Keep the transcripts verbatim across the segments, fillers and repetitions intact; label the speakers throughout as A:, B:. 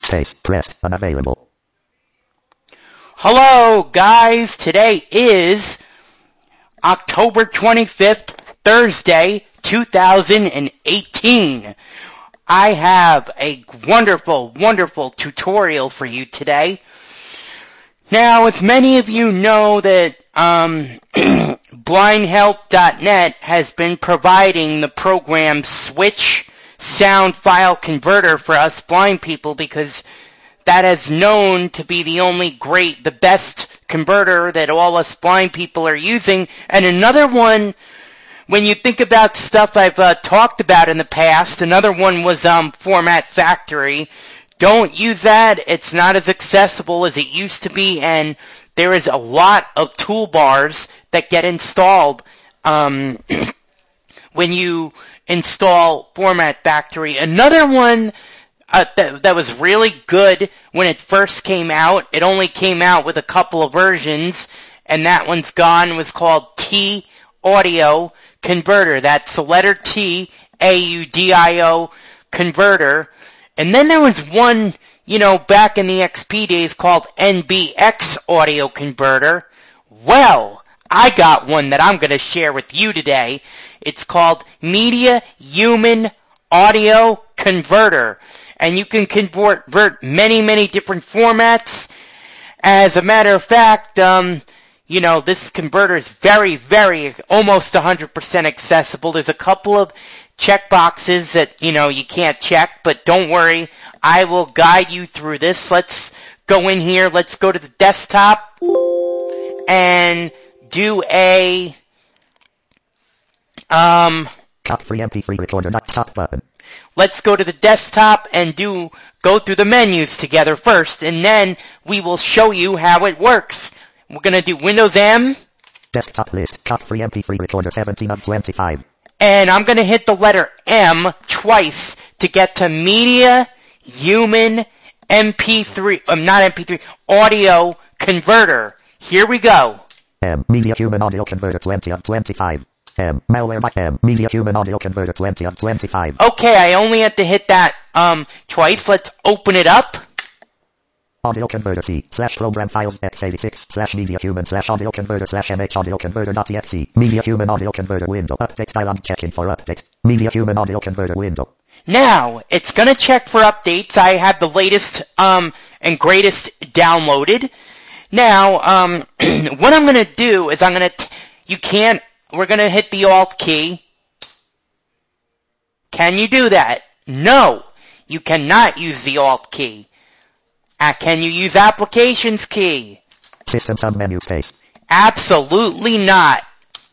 A: Space. Pressed. Unavailable.
B: Hello, guys. Today is October twenty-fifth, Thursday, two thousand eighteen. I have a wonderful, wonderful tutorial for you today. Now, as many of you know that um, blind help dot net has been providing the program Switch Sound File Converter for us blind people because that is known to be the only great, the best converter that all us blind people are using. And another one, when you think about stuff I've uh, talked about in the past, another one was um, Format Factory. Don't use that. It's not as accessible as it used to be, and there is a lot of toolbars that get installed um, when you install Format Factory. Another one uh, that, that was really good when it first came out, it only came out with a couple of versions, and that one's gone, was called T Audio Converter. That's the letter T, A U D I O, Converter. And then there was one, you know, back in the X P days called N B X Audio Converter. Well, I got one that I'm going to share with you today. It's called Media Human Audio Converter. And you can convert many, many different formats. As a matter of fact, um, you know, this converter is very, very, almost one hundred percent accessible. There's a couple of checkboxes that, you know, you can't check, but don't worry. I will guide you through this. Let's go in here. Let's go to the desktop and do a, um,
A: Top free M P three recorder, not stop button.
B: Let's go to the desktop and do, go through the menus together first, and then we will show you how it works. We're gonna do Windows M.
A: Desktop list, top free M P three recorder seventeen of twenty-five.
B: And I'm gonna hit the letter M twice to get to Media Human M P three, um, not M P three, Audio Converter. Here we go.
A: M, Media Human Audio Converter twenty of twenty-five. M, Malware by M, Media Human Audio Converter twenty of twenty-five.
B: Okay, I only had to hit that, um, twice. Let's open it up.
A: Audio Converter C, slash program files x eighty-six, slash media human, slash audio converter, slash mh audio converter dot exe, Media Human Audio Converter window, update dialog checking for update, Media Human Audio Converter window.
B: Now, it's gonna check for updates. I have the latest, um, and greatest downloaded. Now, um, what I'm gonna do is I'm gonna, t- you can't, we're gonna hit the Alt key. Can you do that? No, you cannot use the Alt key. Uh, can you use Applications key?
A: System sub-menu space.
B: Absolutely not.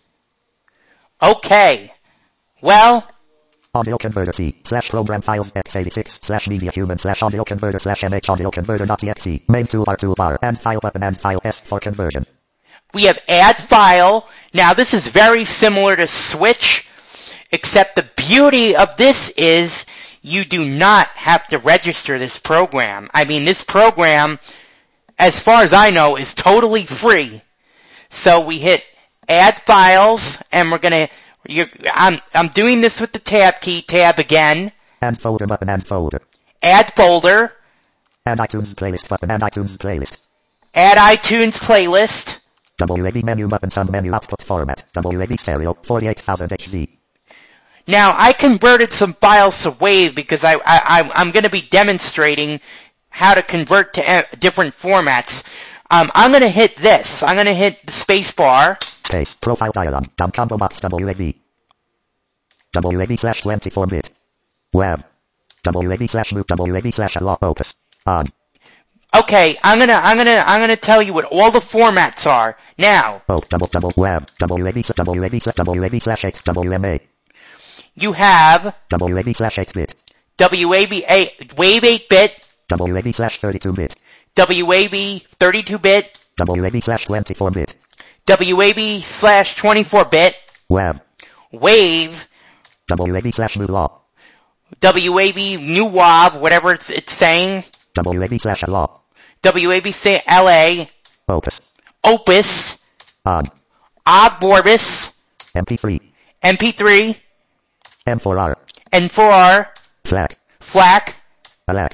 B: Okay. Well.
A: Audio Converter C, slash program files x eighty-six, slash media human, slash audio converter, slash mh audio converter dot exe, main toolbar toolbar, and file button and file S for conversion.
B: We have add file. Now this is very similar to Switch, except the beauty of this is you do not have to register this program. I mean, this program, as far as I know, is totally free. So we hit add files, and we're gonna, you're, I'm, I'm doing this with the tab key, tab again.
A: And folder button and folder.
B: Add folder.
A: And iTunes playlist button and iTunes playlist.
B: Add iTunes playlist.
A: W A V menu button, some menu output format, W A V stereo, forty-eight thousand H Z.
B: Now, I converted some files to WAV because I, I, I'm going to be demonstrating how to convert to uh, different formats. Um, I'm going to hit this. I'm going to hit the space bar.
A: Space, profile dialog, down combo box W A V. W A V slash twenty-four bit. Web. W A V slash loop, W A V slash law opus. On.
B: Okay, I'm gonna, I'm gonna, I'm gonna tell you what all the formats are. Now.
A: Oh, double, double, web, W A V, W A V, W A V slash eight, W M A.
B: You have
A: W A V slash eight bit.
B: W A V eight, WAV eight bit.
A: W A V slash thirty-two bit.
B: W A V thirty-two bit.
A: W A V slash twenty-four bit.
B: W A V slash twenty-four bit.
A: Web.
B: Wave.
A: W A V slash new law.
B: W A V new W A V, whatever it's, it's saying.
A: W A V slash law.
B: W A V say L A.
A: Opus.
B: Opus.
A: Og.
B: Og Vorbis.
A: M P three.
B: M P three.
A: M four R.
B: N four R.
A: F L A C.
B: F L A C.
A: A L A C.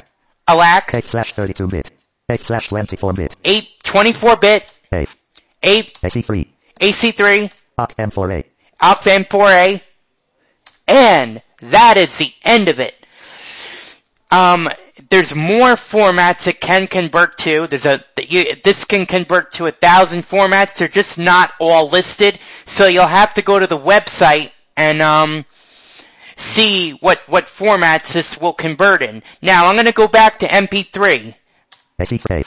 B: A L A C.
A: eight slash thirty-two bit. eight slash twenty-four bit.
B: eight twenty-four bit.
A: eight.
B: eight
A: A C three.
B: A C three.
A: O C M four A.
B: O C M four A. And that is the end of it. Um, there's more formats it can convert to. There's a, you, this can convert to a thousand formats. They're just not all listed. So you'll have to go to the website and, um, see what, what formats this will convert in. Now, I'm gonna go back to M P three.
A: M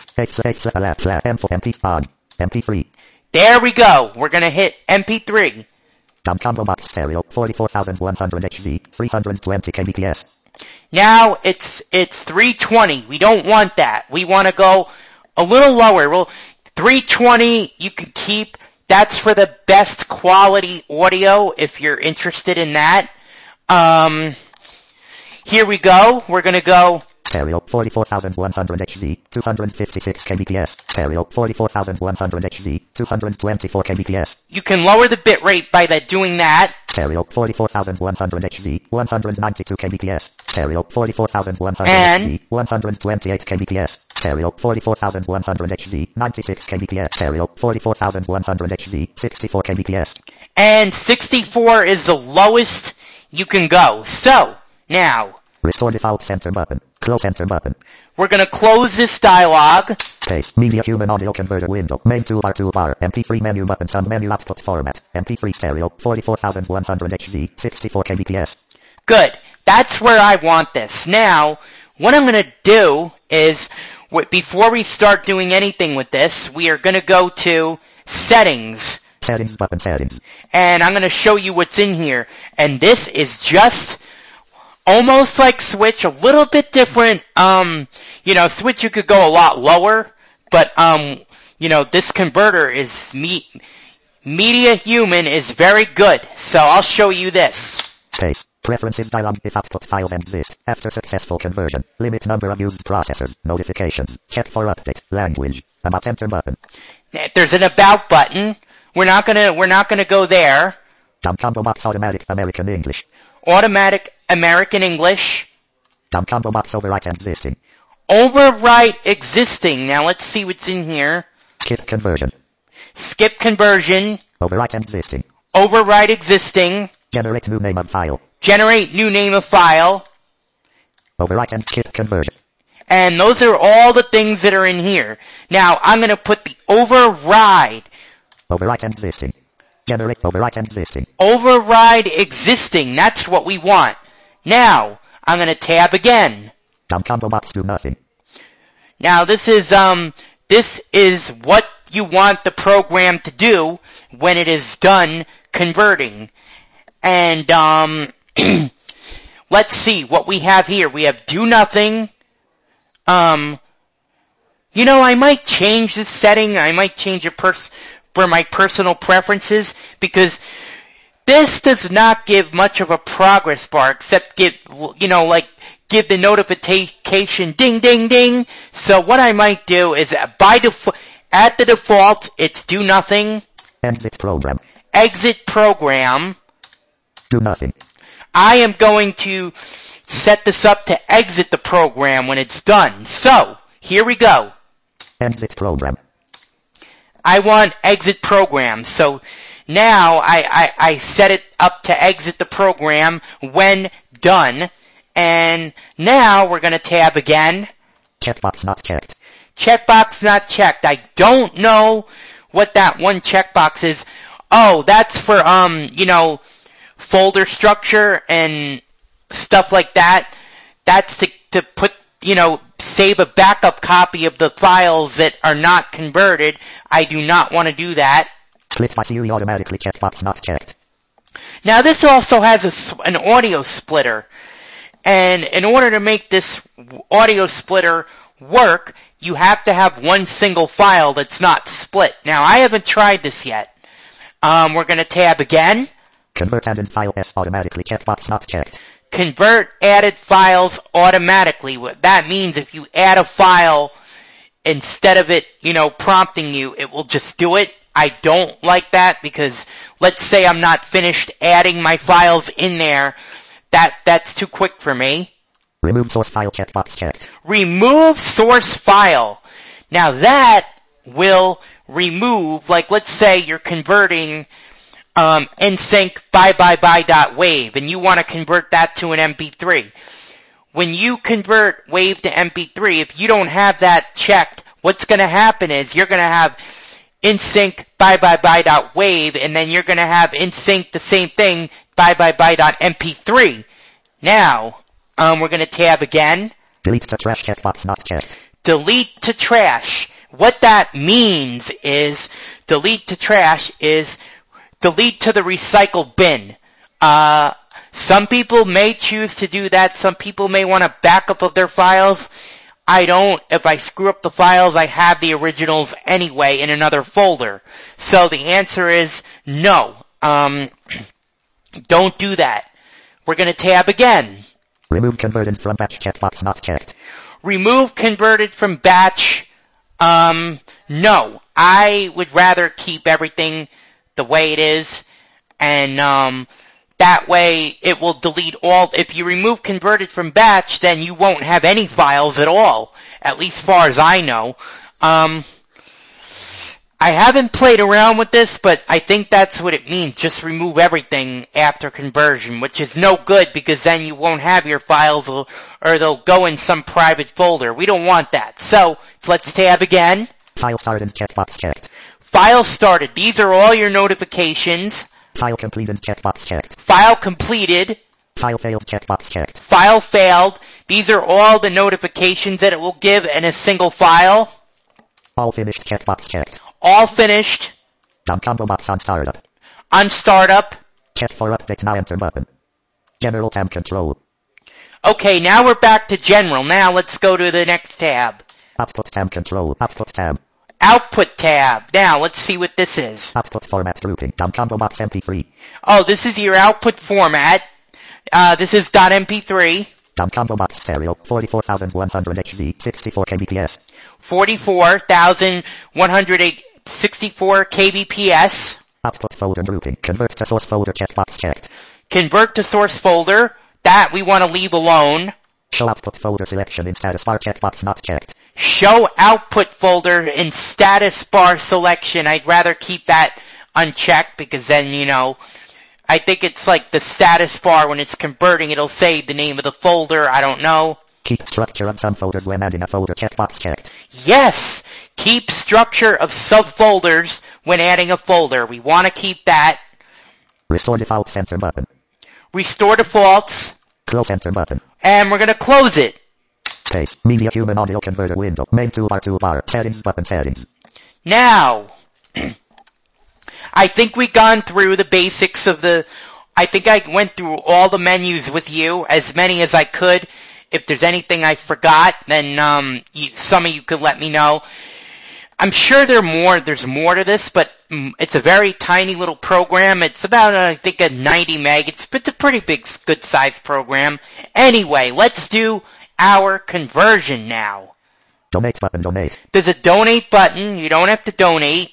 A: P three.
B: There we go. We're gonna hit M P three.
A: Dom Combo Box Stereo, forty-four thousand one hundred H Z, three hundred twenty kilobits.
B: Now it's, it's three twenty. We don't want that. We want to go a little lower. Well, three twenty you can keep. That's for the best quality audio if you're interested in that. Um, here we go. We're gonna go
A: Stereo, forty-four thousand one hundred H Z, two hundred fifty-six kilobits. Stereo, forty-four thousand one hundred H Z, two hundred twenty-four kilobits.
B: You can lower the bit rate by that doing that.
A: Stereo, forty-four thousand one hundred H Z, one hundred ninety-two kilobits. Stereo, forty-four thousand one hundred
B: And
A: H Z, one hundred twenty-eight kilobits. Stereo, forty-four thousand one hundred H Z, ninety-six kilobits. Stereo, forty-four thousand one hundred H Z, sixty-four kilobits.
B: And sixty-four is the lowest you can go. So, now,
A: Restore default center button. Close center button.
B: we're gonna close this dialog.
A: Paste. Media Human Audio Converter window. Main toolbar toolbar. M P three menu button. Some menu output format. M P three stereo. forty-four thousand one hundred H Z. sixty-four kilobits.
B: Good. That's where I want this. Now, what I'm gonna do is, w- before we start doing anything with this, we are gonna go to Settings.
A: Settings button. Settings.
B: And I'm gonna show you what's in here. And this is just almost like Switch, a little bit different. Um, you know, Switch you could go a lot lower, but um, you know, this converter is me- Media Human is very good. So I'll show you this.
A: Space. Preferences dialog if output files exist. After successful conversion. Limit number of used processors. Notifications. Check for update. Language. About enter button.
B: There's an about button. We're not gonna we're not gonna go there.
A: Dom Combo Box Automatic American English.
B: Automatic American English.
A: Dom Combo Box Overwrite existing.
B: Overwrite existing. Now let's see what's in here.
A: Skip conversion.
B: Skip conversion.
A: Overwrite existing.
B: Overwrite existing.
A: Generate new name of file.
B: Generate new name of file.
A: Overwrite and skip conversion.
B: And those are all the things that are in here. Now I'm gonna put the override.
A: Overwrite existing. Generate overwrite existing.
B: Override existing. That's what we want. Now, I'm gonna tab again.
A: Dom Combo Box do nothing.
B: Now this is, um, this is what you want the program to do when it is done converting. And, um, let's see what we have here. We have do nothing. Um, you know, I might change this setting. I might change it pers- for my personal preferences, because this does not give much of a progress bar, except give, you know, like, give the notification ding ding ding. So what I might do is, by default, at the default, it's do nothing.
A: Exit program.
B: Exit program.
A: Do nothing.
B: I am going to set this up to exit the program when it's done. So, here we go.
A: Exit program.
B: I want exit program. So now I, I, I set it up to exit the program when done. And now we're going to tab again.
A: Checkbox not checked.
B: Checkbox not checked. I don't know what that one checkbox is. Oh, that's for, um, you know, folder structure and stuff like that. That's to, to put, you know, save a backup copy of the files that are not converted. I do not want to do that.
A: Split by Siri automatically checkbox not checked.
B: Now this also has a, an audio splitter. And in order to make this audio splitter work, you have to have one single file that's not split. Now I haven't tried this yet. Um, we're going to tab again.
A: Convert added file S automatically checkbox not checked.
B: Convert added files automatically. What that means, if you add a file, instead of it, you know, prompting you, it will just do it. I don't like that, because let's say I'm not finished adding my files in there. That, that's too quick for me.
A: Remove source file checkbox checked.
B: Remove source file. Now that will remove, like let's say you're converting um, nsync bye bye bye dot wave and you want to convert that to an M P three. When you convert wave to M P three, if you don't have that checked, what's going to happen is you're going to have nsync bye bye bye dot wave and then you're going to have nsync the same thing bye bye bye dot M P three. Now, um, we're going to tab again.
A: Delete to trash checkbox not checked.
B: Delete to trash. What that means is delete to trash is delete to the recycle bin. Uh, some people may choose to do that. Some people may want a backup of their files. I don't. If I screw up the files, I have the originals anyway in another folder. So the answer is no. Um, don't do that. We're going to tab again.
A: Remove converted from batch checkbox not checked.
B: Remove converted from batch. Um, no. I would rather keep everything the way it is, and um, that way it will delete all. If you remove converted from batch, then you won't have any files at all, at least far as I know. Um, I haven't played around with this, but I think that's what it means. Just remove everything after conversion, which is no good because then you won't have your files or, or they'll go in some private folder. We don't want that. So, let's tab again.
A: File started checkbox checked.
B: File started. These are all your notifications.
A: File completed checkbox checked.
B: File completed.
A: File failed checkbox checked.
B: File failed. These are all the notifications that it will give in a single file.
A: All finished checkbox checked.
B: All finished.
A: Done combo box on startup.
B: On startup.
A: Check for update now enter button. General tab control.
B: Okay, now we're back to general. Now let's go to the next tab.
A: Output tab control. Output tab.
B: Output tab. Now let's see what this is.
A: Output format grouping. Done combo box M P three.
B: Oh, this is your output format. Uh, this is .mp3.
A: Done combo box stereo. forty-four thousand one hundred H Z. sixty-four kbps.
B: forty-four thousand one hundred sixty-four kbps.
A: Output folder grouping. Convert to source folder checkbox checked.
B: Convert to source folder. That we want to leave alone.
A: Show output folder selection in status bar checkbox not checked.
B: Show output folder in status bar selection. I'd rather keep that unchecked because then, you know, I think it's like the status bar when it's converting, it'll say the name of the folder. I don't know.
A: Keep structure of some folders when adding a folder checkbox checked.
B: Yes! Keep structure of subfolders when adding a folder. We want to keep that.
A: Restore defaults enter button.
B: Restore defaults.
A: Close enter button.
B: And we're going to close it.
A: Space. Media human audio converter window. Main toolbar toolbar. Settings button settings.
B: Now, I think we've gone through the basics of the, I think I went through all the menus with you, as many as I could. If there's anything I forgot, then um, you, some of you could let me know. I'm sure there are more, there's more to this, but mm, it's a very tiny little program. It's about, uh, I think, a ninety meg. It's, it's a pretty big, good-sized program. Anyway, let's do our conversion now.
A: Donate button, donate.
B: There's a donate button. You don't have to donate.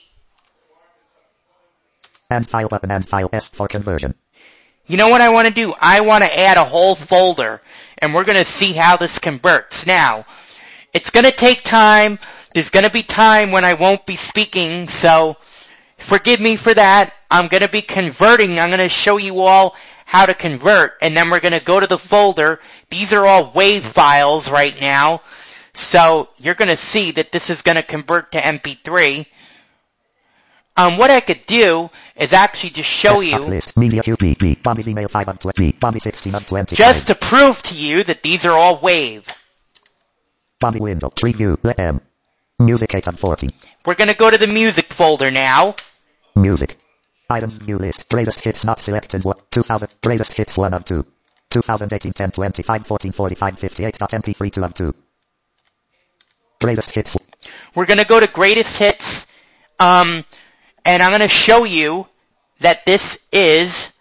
A: And file button and file S for conversion.
B: You know what I want to do? I want to add a whole folder, and we're going to see how this converts. Now, it's going to take time. There's going to be time when I won't be speaking, so forgive me for that. I'm going to be converting. I'm going to show you all how to convert, and then we're going to go to the folder. These are all WAV files right now, so you're going to see that this is going to convert to M P three. Um, what I could do is actually just show you,
A: list, media Q B, B, Bobby's email five of twenty, Bobby sixteen of twenty,
B: just to prove to you that these are all WAV.
A: Bobby window, tree view, let M. Music eight of forty.
B: We're gonna go to the music folder now.
A: Music. Items view list, greatest hits not selected, what, two thousand, greatest hits one of two. twenty eighteen, ten, twenty-five, fourteen, forty-five, fifty-eight, M P three, two of two. Greatest hits.
B: We're gonna go to greatest hits, um, and I'm going to show you that this is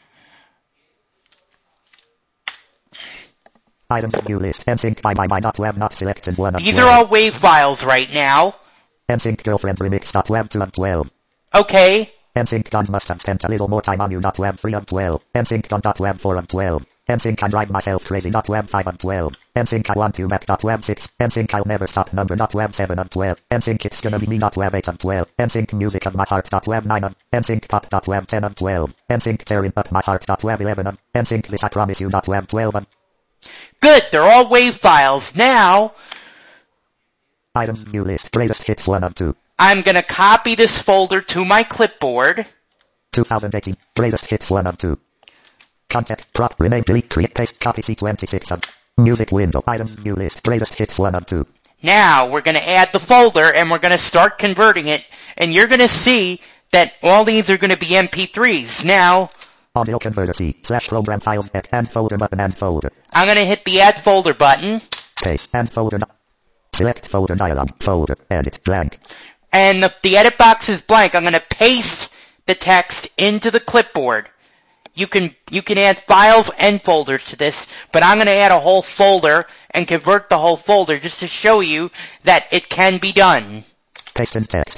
A: items view list. Nsync by by by dot web not selected one of
B: these
A: twelve.
B: are all WAV files right now.
A: Nsync girlfriend remix dot web two of twelve.
B: Okay.
A: Nsync Don must have spent a little more time on you dot web three of twelve. Nsync Don dot web four of twelve. NSYNC I drive myself crazy not web five of twelve. NSYNC I want to Mac not web six. NSYNC I'll never stop number not web seven of twelve. NSYNC it's gonna be me not web eight of twelve. NSYNC music of my heart not web nine of. NSYNC pop not web ten of twelve. NSYNC tearing up my heart not web eleven of. NSYNC this I promise you not web twelve of.
B: Good, they're all WAV files. Now,
A: items view list greatest hits one of two.
B: I'm gonna copy this folder to my clipboard.
A: twenty eighteen greatest hits one of two. Contact, prop, rename, delete, create, paste, copy C twenty-six of. Music window, items view list, greatest hits one of two.
B: Now, we're gonna add the folder and we're gonna start converting it, and you're gonna see that all these are gonna be M P threes. Now,
A: audio converter C, slash program files, add, and folder button and folder.
B: I'm gonna hit the add folder button.
A: Space, and folder, select folder dialog, folder, edit, blank.
B: And the, the edit box is blank. I'm gonna paste the text into the clipboard. You can, you can add files and folders to this, but I'm going to add a whole folder and convert the whole folder just to show you that it can be done.
A: Paste in text.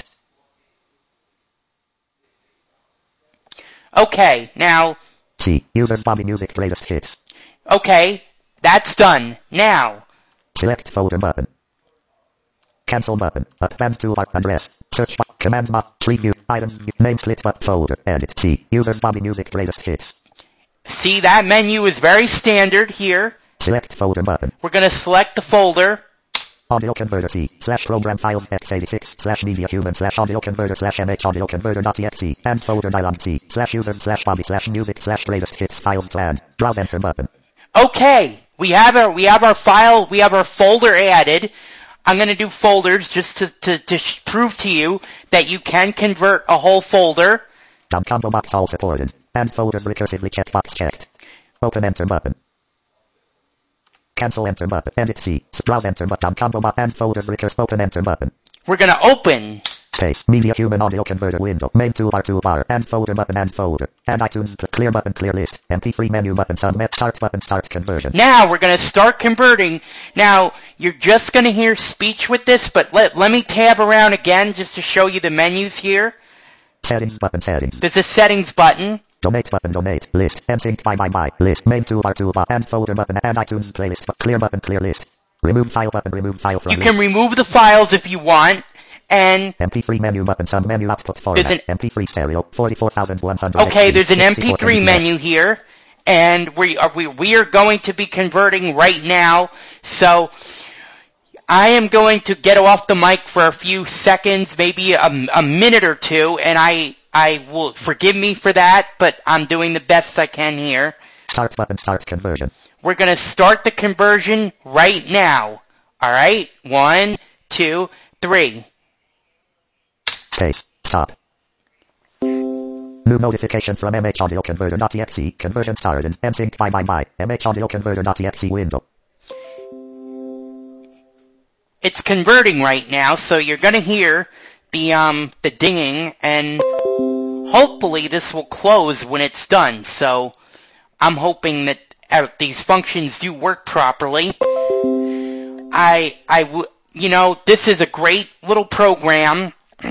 B: Okay, now.
A: C, users Bobby Music greatest hits.
B: Okay, that's done. Now.
A: Select folder button. Cancel button, up band toolbar address, search bar, command bar, tree view, items view, name split but folder, edit, C, users Bobby Music greatest hits.
B: See, that menu is very standard here.
A: Select folder button.
B: We're gonna select the folder.
A: Audio converter C, slash program files x eighty-six, slash media human, slash audio converter, slash mh audio converter dot exe, and folder dialog C, slash users, slash Bobby, slash music, slash greatest hits, files planned, browse enter button.
B: Okay, we have our, we have our file, we have our folder added. I'm going to do folders just to, to, to sh- prove to you that you can convert a whole folder.
A: Down combo box all supported. And folders recursively checkbox checked. Open enter button. Cancel enter button. Edit C. Browse enter button. Down combo box and folders recurse. Open enter button.
B: We're going to open.
A: Space. Media human audio converter window. Main toolbar toolbar. And folder button and folder. And iTunes. Clear button clear list. M P three menu button. Submit. Start button start conversion.
B: Now we're going to start converting. Now you're just going to hear speech with this, but let, let me tab around again just to show you the menus here.
A: Settings button settings.
B: There's a settings button.
A: Donate button donate. List. NSYNC buy buy buy. List. Main toolbar toolbar. And folder button and iTunes playlist. Clear button clear list. Remove file button remove file from
B: You
A: list.
B: can remove the files if you want. And
A: M P three menu button, sub menu output format,
B: an,
A: M P three stereo, forty-four thousand one hundred.
B: Okay, there's an M P three menu here, and we are, we, we are going to be converting right now, so I am going to get off the mic for a few seconds, maybe a, a minute or two, and I, I will, forgive me for that, but I'm doing the best I can here.
A: Start button, start conversion.
B: We're gonna start the conversion right now. Alright? One, two, three.
A: Space. Stop. New notification from mhaudioconverter.exe. Conversion started in NSYNC bye bye bye. mhaudioconverter.exe window.
B: It's converting right now, so you're gonna hear the, um, the dinging, and hopefully this will close when it's done, so I'm hoping that uh, these functions do work properly. I, I w- you know, this is a great little program,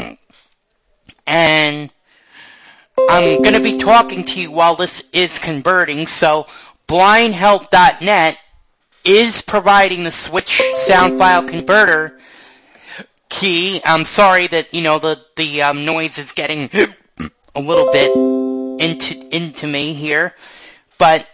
B: and I'm gonna be talking to you while this is converting, so blind help dot net is providing the switch sound file converter key. I'm sorry that, you know, the, the, um, noise is getting a little bit into, into me here, but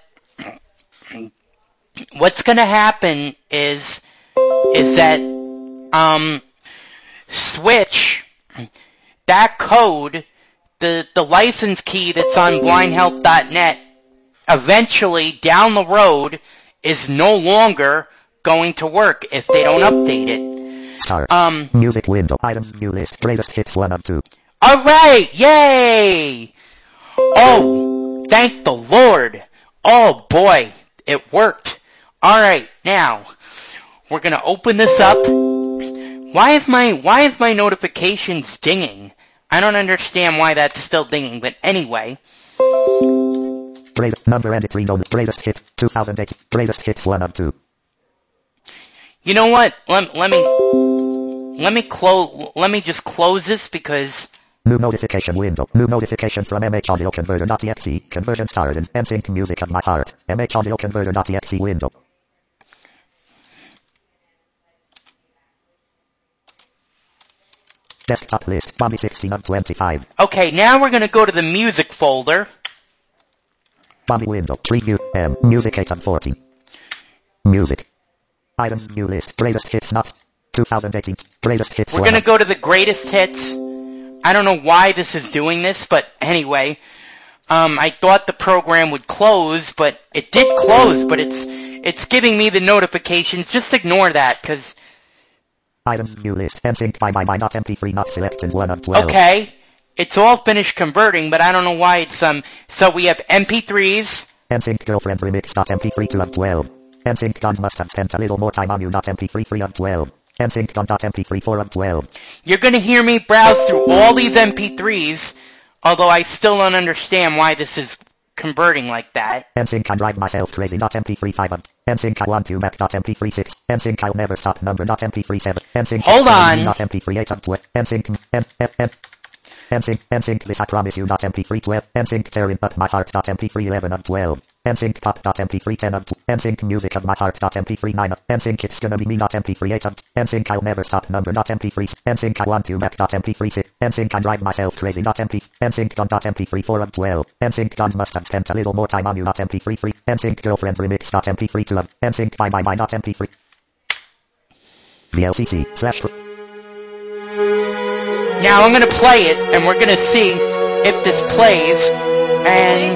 B: what's gonna happen is, is that, um, switch, that code, the, the license key that's on blind help dot net, eventually, down the road, is no longer going to work if they don't update it.
A: Start.
B: Um,
A: Music window. Items view list. Greatest hits one of two.
B: Alright! Yay! Oh, thank the Lord! Oh boy, it worked. Alright, now, we're gonna open this up. Why is my, why is my notifications dinging? I don't understand why that's still dinging, but anyway.
A: Great number and three known. Greatest hits two thousand eight. Greatest hits one of two.
B: You know what? Let, let me, let me close, let me just close this because
A: New notification window. New notification from mhaudioconverter.exe. Conversion started. N Sync music of my heart. mhaudioconverter.exe window. Desktop list. Bobby sixteen of twenty-five.
B: Okay, now we're going to go to the music folder.
A: Bobby window. Tree view. M. Music eight of fourteen. Music. Items view list. Greatest hits not. twenty eighteen. Greatest hits.
B: We're going to go to the greatest hits. I don't know why this is doing this, but anyway. Um, I thought the program would close, but it did close, but it's, it's giving me the notifications. Just ignore that, cause...
A: Items view list. N Sync by my my not M P three not selected one of twelve.
B: Okay. It's all finished converting, but I don't know why it's, um, so we have M P threes.
A: N Sync girlfriend remix not M P three two of twelve. N Sync Don must have spent a little more time on you not M P three three of twelve. N Sync Don not M P three four of twelve.
B: You're gonna hear me browse through all these M P threes, although I still don't understand why this is converting like that.
A: N Sync I drive myself crazy not M P three five of. N Sync I want you back not M P three six. N Sync I'll never stop number not M P three seven. N Sync
B: Hold on.
A: Not M P three eight of twelve. N Sync N N N. N Sync N Sync this I promise you not M P three twelve. N Sync tearing up my heart not M P three eleven of twelve. N Sync pop not M P three ten of twelve. N Sync music of my heart not M P three nine of. N Sync it's gonna be me not M P three eight of. N Sync I'll never stop number not M P three. N Sync I want you back not M P three six. N Sync I drive myself crazy not M P. N Sync Don not M P three four of twelve. N Sync Don must have spent a little more time on you not M P three three. N Sync girlfriend remix not M P three two of. N Sync by my my not M P three. V L C C slash.
B: Now I'm gonna play it, and we're gonna see if this plays, and...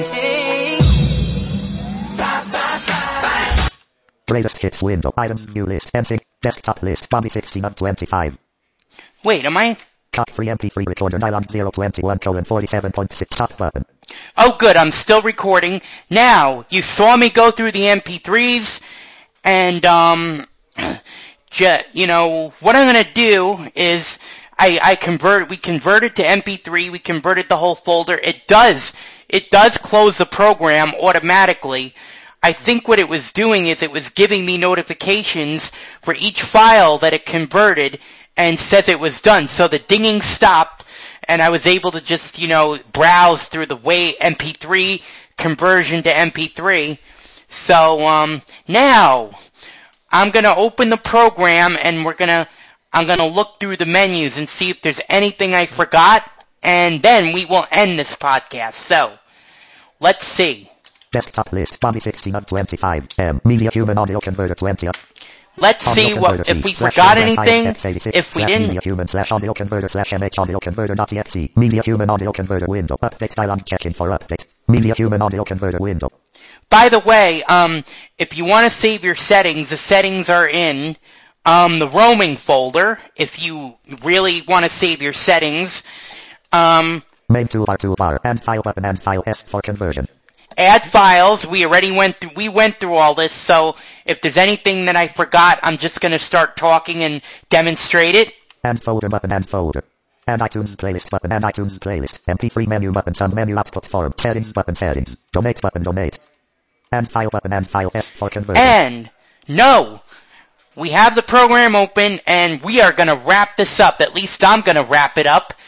A: Greatest hits window. Items view list. N Sync. Desktop list. Bobby sixteen of twenty-five.
B: Wait, am I...
A: Top free M P three recorder. Nylon zero twenty-one colon forty-seven point six. Top button.
B: Oh good, I'm still recording. Now, you saw me go through the M P threes, and, um... ju- you know, what I'm gonna do is... I, I convert, we converted to M P three, we converted the whole folder. It does, it does close the program automatically. I think what it was doing is it was giving me notifications for each file that it converted and says it was done. So the dinging stopped and I was able to just, you know, browse through the way M P three conversion to M P three. So, um, now I'm gonna open the program and we're gonna I'm going to look through the menus and see if there's anything I forgot, and then we will end this podcast. So, let's see.
A: Desktop list. Bobby sixteen of twenty-five. M. Media Human Audio Converter twenty.
B: Let's see what, if we forgot anything, if we didn't.
A: Media Human slash Audio Converter slash M H Audio Converter dot E X E. Media Human Audio Converter window. Update dialog checking for update. Media Human Audio Converter window.
B: By the way, um, if you want to save your settings, the settings are in Um, the roaming folder, if you really want to save your settings. Um,
A: Main toolbar, toolbar, and file button, and file S for conversion.
B: Add files. We already went through, we went through all this, so if there's anything that I forgot, I'm just gonna start talking and demonstrate it.
A: And folder button, and folder. And iTunes playlist button, and iTunes playlist. M P three menu button, some menu output form. Settings button, settings. Donate button, donate. And file button, and file S for conversion.
B: And, no! We have the program open, and we are going to wrap this up. At least I'm going to wrap it up.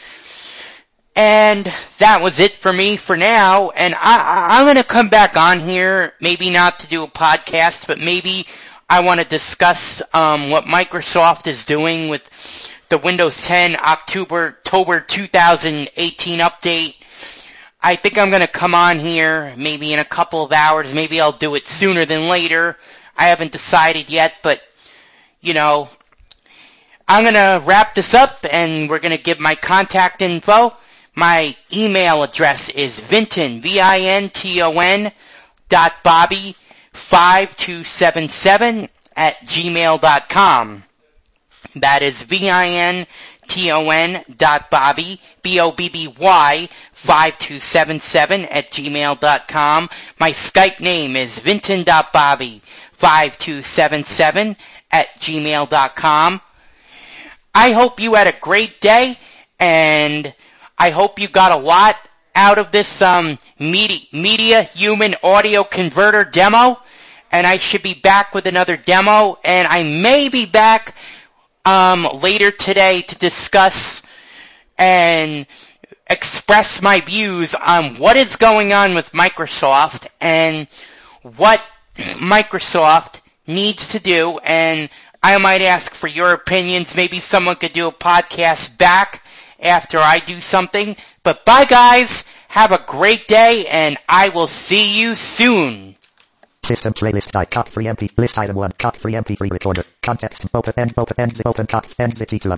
B: And that was it for me for now. And I, I'm going to come back on here, maybe not to do a podcast, but maybe I want to discuss um, what Microsoft is doing with the Windows ten October, October two thousand eighteen update. I think I'm going to come on here maybe in a couple of hours. Maybe I'll do it sooner than later. I haven't decided yet, but you know, I'm gonna wrap this up and we're gonna give my contact info. My email address is Vinton, V I N T O N dot Bobby five two seven seven at gmail dot com. That is V I N T O N dot Bobby, B O B B Y five two seven seven at gmail dot com. My Skype name is Vinton dot Bobby five two seven seven at gmail dot com. I hope you had a great day, and I hope you got a lot out of this um, media, media human audio converter demo, and I should be back with another demo, and I may be back um, later today to discuss and express my views on what is going on with Microsoft and what Microsoft needs to do, and I might ask for your opinions. Maybe someone could do a podcast back after I do something. But bye guys, have a great day, and I will see you soon.
A: System playlist by cock free M P list item one cock free M P three recorder context open end open end open cock end zip to